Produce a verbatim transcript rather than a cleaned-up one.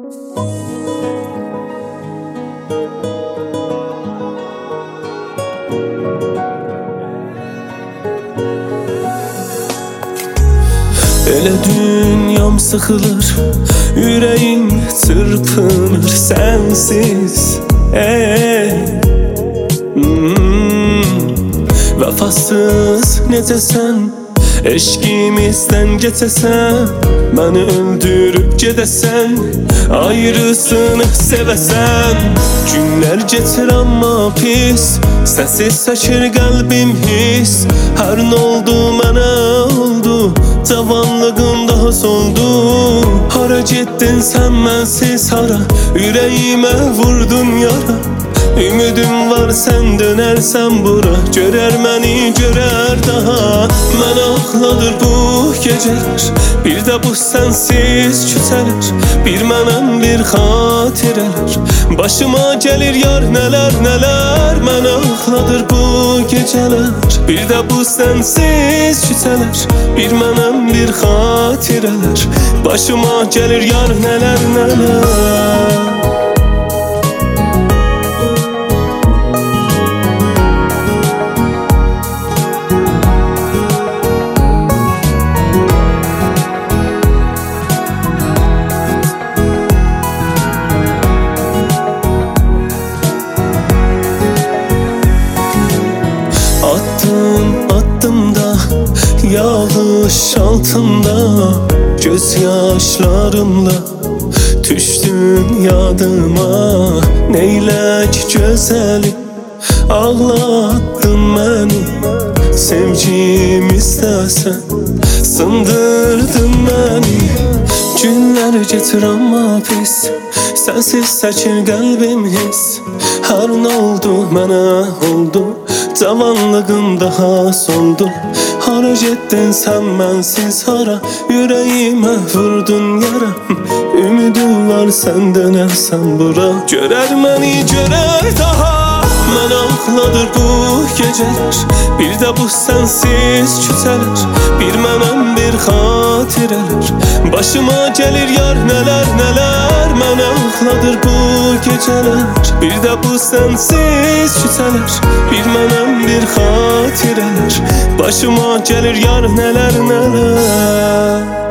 Elə dünyam sıxılır, ürəyim çırpınır sensiz. Ey, hmm, vəfasız necəsən, eşqimizdən geçəsən, məni öldürüb gedəsən, ayrısını sevəsən. Günlər geçir amma pis, səsiz çəkir qəlbim his. Hər nə oldu mənə oldu, cavanlığım daha soldu. Hara getdin sən mənsiz hara, ürəyimə vurdun yara. Ümidim var sən dönərsən bura, görər məni görər daha. Mən ağladır bu gecələr, bir də bu sənsiz küçələr. Bir mənəm bir xatirələr, başıma gəlir yar nələr nələr. Mən ağladır bu gecələr, bir də bu sənsiz küçələr. Bir mənəm bir xatirələr, başıma gəlir yar nələr nələr. Attım attım da yağış altında, gözyaşlarımla düşdün yadıma. Neylək gözəli ağlattın məni, sevgim istəsən sındırdın məni. Günlər geçir amma pis, sənsiz çəkir qəlbim his. Hər nə oldu mənə oldu, cavanlığım daha soldu. Hara getdin sən mənsiz hara, ürəyimə vurdun yara. Ümidim var sən dönərsən bura, görər məni görər daha. Mən ağladır bu gecələr, bir də bu sənsiz küçələr. Bir mənəm bir xatirələr, başıma gəlir yar nələr nələr. Mən ağladır bu gecələr, bir də bu sənsiz küçələr. Bir mənəm bir xatirələr, başıma gəlir yar nələr nələr.